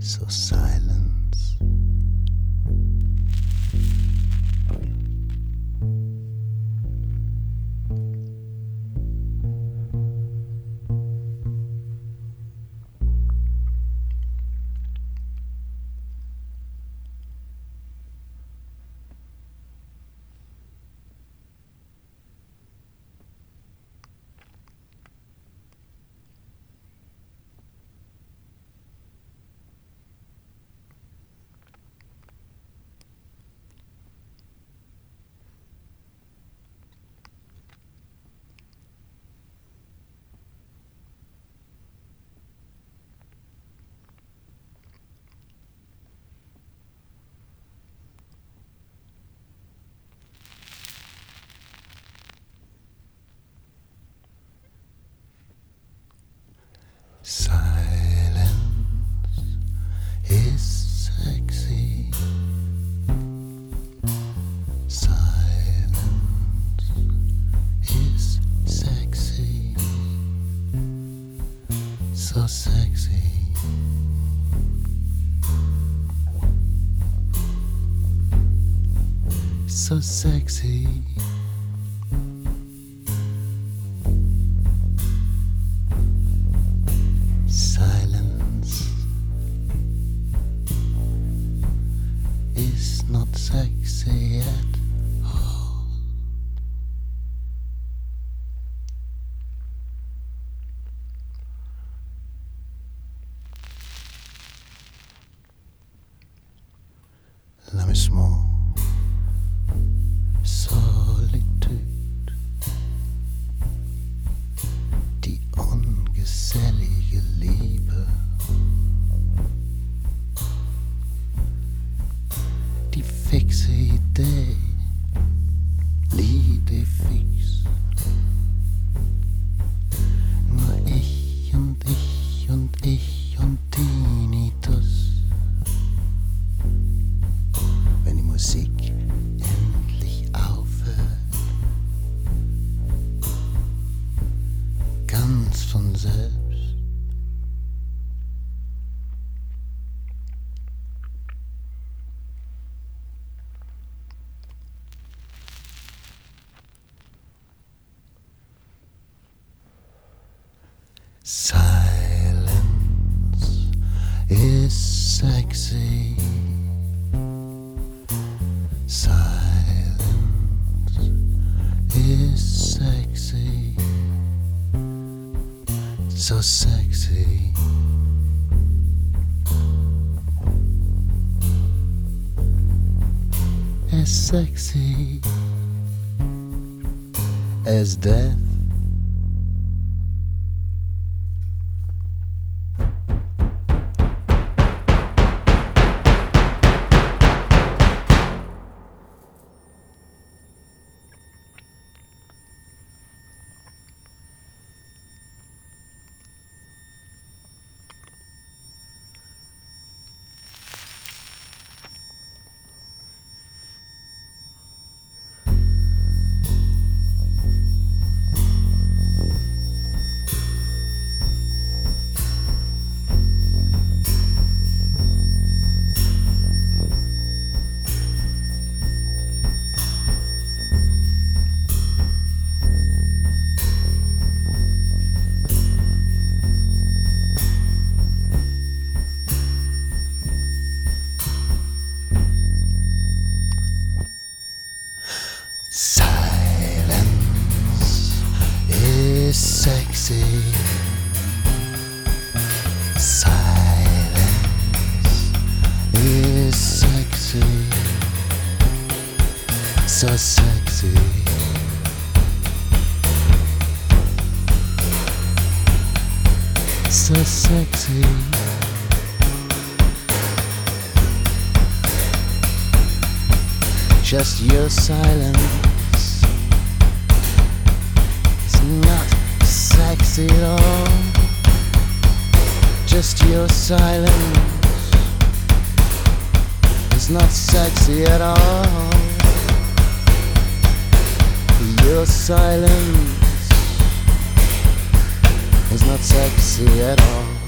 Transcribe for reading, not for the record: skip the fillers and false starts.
So silence. Silence is sexy. Silence is sexy. So sexy. So sexy. Silence is not sexy at all. L'amusement, solitude, die ungesellige Liebe, die fixe Idee, l'idée fixe. Nur ich und ich und ich und Tinnitus. Wenn die Musik endlich aufhört, ganz von selbst. Silence is sexy. Silence is sexy. So sexy. As sexy as death. Silence is sexy. Silence is sexy. So sexy. So sexy. Just your silence is not sexy at all. Just your silence is not sexy at all. Your silence is not sexy at all.